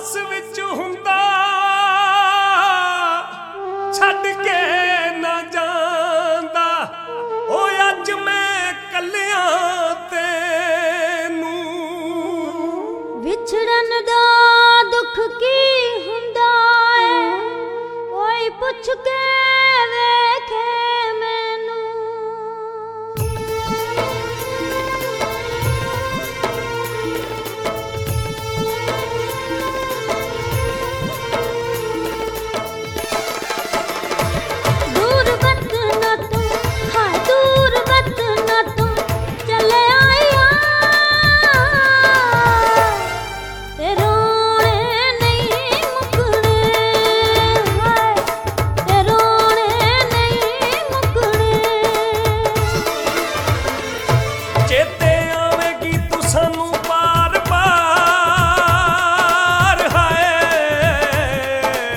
ਆਸ ਵਿੱਚ ਹੁੰਦਾ ਛੱਡ ਕੇ ਨਾ ਜਾਂਦਾ ਓ ਅੱਜ ਮੈਂ ਕੱਲਿਆਂ ਤੈਨੂੰ ਵਿਛੜਨ ਦਾ ਦੁੱਖ ਕੀ ਹੁੰਦਾ ਏ ਕੋਈ ਪੁੱਛ ਕੇ ਵੇਖੇ ਮੈਨੂੰ ਦੂਰ ਵਤ ਨਾ ਤੂੰ ਹਾਂ ਦੂਰ ਵਤ ਨਾ ਤੂੰ ਚਲੇ ਆਇਆ ਤੇ ਰੋਣੇ ਨਹੀਂ ਮੁੱਕਣੇ ਹਾਏ ਤੇ ਰੋਣੇ ਨਹੀਂ ਮੁੱਕਣੇ ਚੇਤੇ ਆਵੇਗੀ ਤੂੰ ਸਾਨੂੰ ਬਾਰ ਬਾਰ ਹਾਏ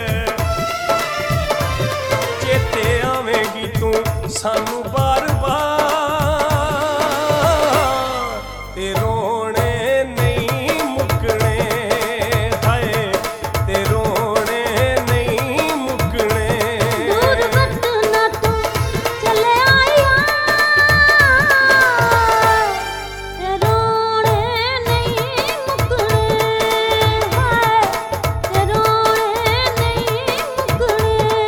ਚੇਤੇ ਆਵੇਗੀ ਤੂੰ ਸਾਨੂੰ ਬਾਰ ਬਾਰ ਤੇ ਰੋਣੇ ਨਹੀਂ ਮੁੱਕਣੇ ਹਾਏ ਤੇ ਰੋਣੇ ਨਹੀਂ ਮੁੱਕਣੇ ਦੂਰ ਵਤ ਨਾ ਤੂੰ ਚਲੇ ਆਇਆ ਤੇ ਰੋਣੇ ਨਹੀਂ ਮੁੱਕਣੇ ਹਾਏ ਤੇ ਰੋਣੇ ਨਹੀਂ ਮੁੱਕਣੇ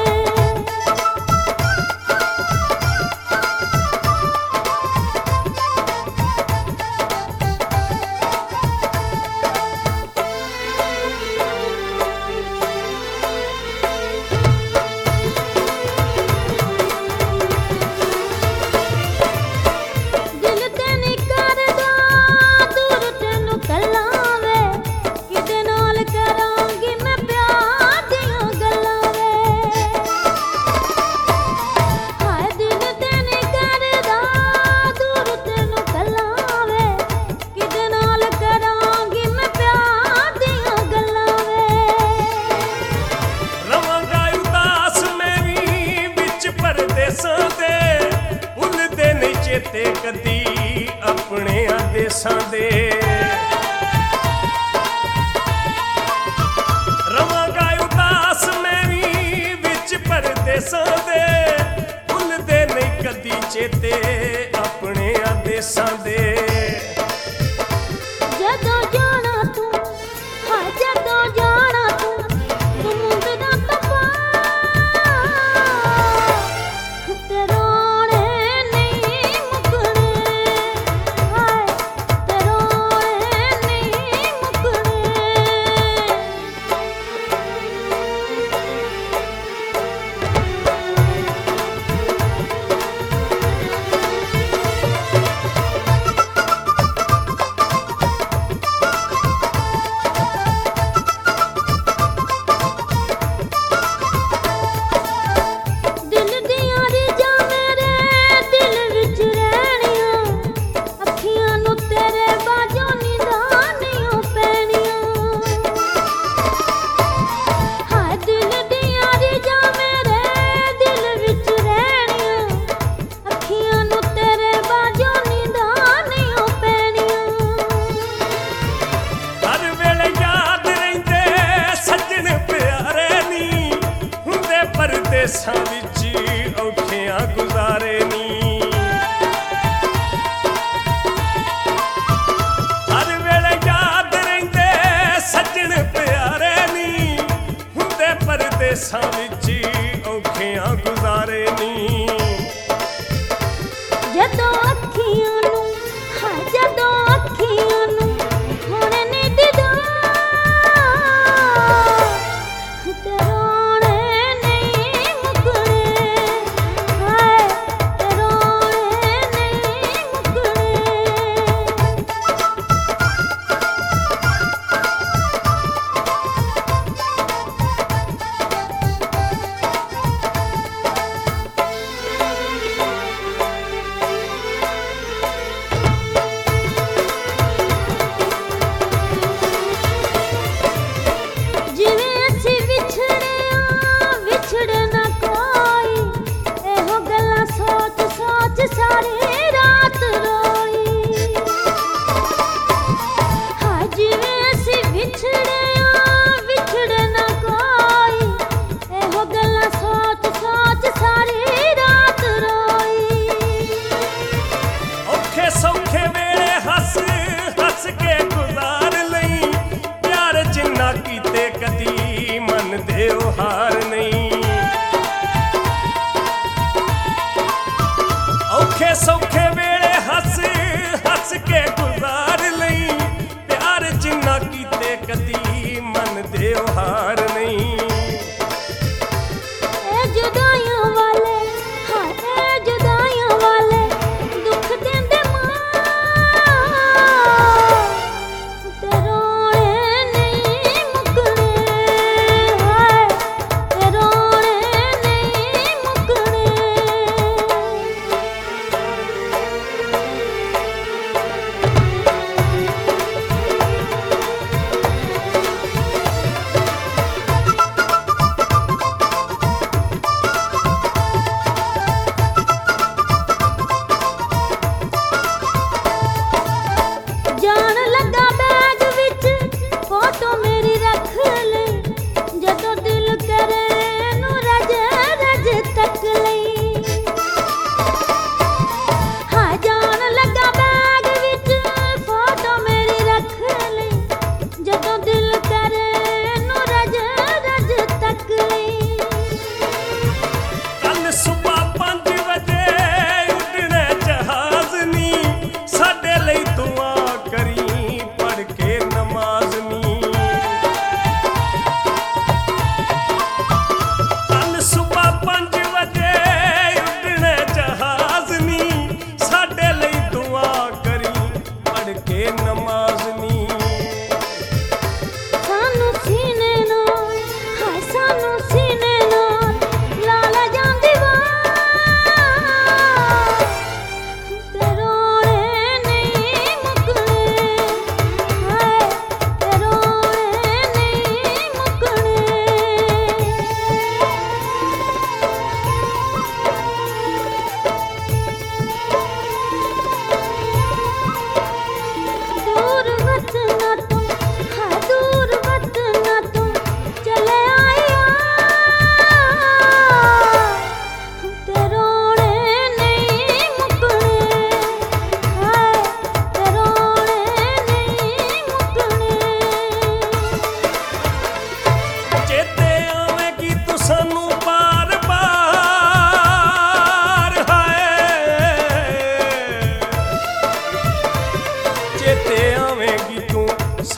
ਦਿਲ ਤੇ ਨੀ ਕਰਦਾ ਦੂਰ ਤੈਨੂੰ ਕੱਲਾ ਵੇ ਕਿਤੇ ਨਾਲ ਕਰਾਂਗੀ ਮੈਂ ਪਿਆਰ ਦੀਆਂ ਗੱਲਾਂ ਵੇ ਹਾਏ ਦਿਲ ਤੇ ਨੀ ਕਰਦਾ ਦੂਰ ਤੈਨੂੰ ਕੱਲਾ ਵੇ ਕਿਤੇ ਨਾਲ ਕਰਾਂਗੀ ਮੈਂ ਪਿਆਰ ਦੀਆਂ ਗੱਲਾਂ ਵੇ ਰਵਾਂਗਾ ਉਦਾਸ ਮੈਂ ਵੀ ਵਿੱਚ ਪਰਦੇਸਾਂ ਦੇ ਭੁੱਲਦੇ ਨਹੀਂ ਚੇਤੇ ਕਦੀ ਆਪਣਿਆਂ ਦੇਸਾਂ ਦੇ ਰਵਾਂਗਾ ਉਦਾਸ ਮੈਂ ਵੀ ਵਿੱਚ ਪਰਦੇਸਾਂ ਦੇ ਭੁੱਲਦੇ ਨਹੀਂ ਕਦੀ ਚੇਤੇ ਆਪਣਿਆਂ ਦੇਸਾਂ ਦੇ ਜਦੋਂ ਜਾਣਾ ਤੂੰ ਹਾਂ ਜਦੋਂ ਜਾਣਾ ਤੂੰ ਮੁੰਡ ਦਾ ਤਪਾ ਤੇ ਰੋਣੇ ਨਹੀਂ ਮੁੱਕਣੇ ਹਾਏ ਤੇ ਰੋਣੇ ਨਹੀਂ ਮੁੱਕਣੇ ਦਿਲ ਦੀਆਂ ਰੀਝਾਂ ਮੇਰੇ ਦਿਲ ਵਿੱਚ ਰਹਿਣੀਆਂ ਅੱਖੀਆਂ ਨੂੰ ਤੇਰੇ ਬਾਝੋਂ ਨੀਂਦਾਂ ਨਹੀਂ ਪੈਣੀਆਂ ਹਾਏ ਦਿਲ ਦੀਆਂ ਰੀਝਾਂ ਮੇਰੇ ਦਿਲ ਵਿੱਚ ਰਹਿਣੀਆਂ ਅੱਖੀਆਂ ਨੂੰ ਤੇਰੇ ਬਾਝੋਂ ਨੀਂਦਾਂ ਨਹੀਂ ਪੈਣੀਆਂ ਹਰ ਵੇਲੇ ਯਾਦ ਰਹਿੰਦੇ ਸੱਜਣ ਪਿਆਰੇ ਨੀ ਹੁੰਦੇ ਪਰਦੇਸਾਂ ਵਿੱਚ ਔਖਿਆਂ ਗੁਜ਼ਾਰੇ ਨੀ ਹਰ ਵੇਲੇ ਯਾਦ ਰਹਿੰਦੇ ਸੱਜਣ ਪਿਆਰੇ ਨੀ ਹੁੰਦੇ ਪਰਦੇਸਾਂ ਵਿੱਚ ਔਖਿਆਂ ਗੁਜ਼ਾਰੇ ਨੀ ਜਦੋਂ ਅੱਖੀਆਂ ਨੂੰ ਹਾਂ ਜਦੋਂ ਅੱਖੀਆਂ ਨੂੰ ਹੁਣ ਨੀ ਦਿਦਾ ਤੇ ਰੋਣੇ ਨਹੀਂ ਮੁੱਕਣੇ ਹਾਏ ਤੇ ਰੋਣੇ ਨਹੀਂ ਮੁੱਕਣੇ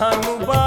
ਸਾਨੂੰ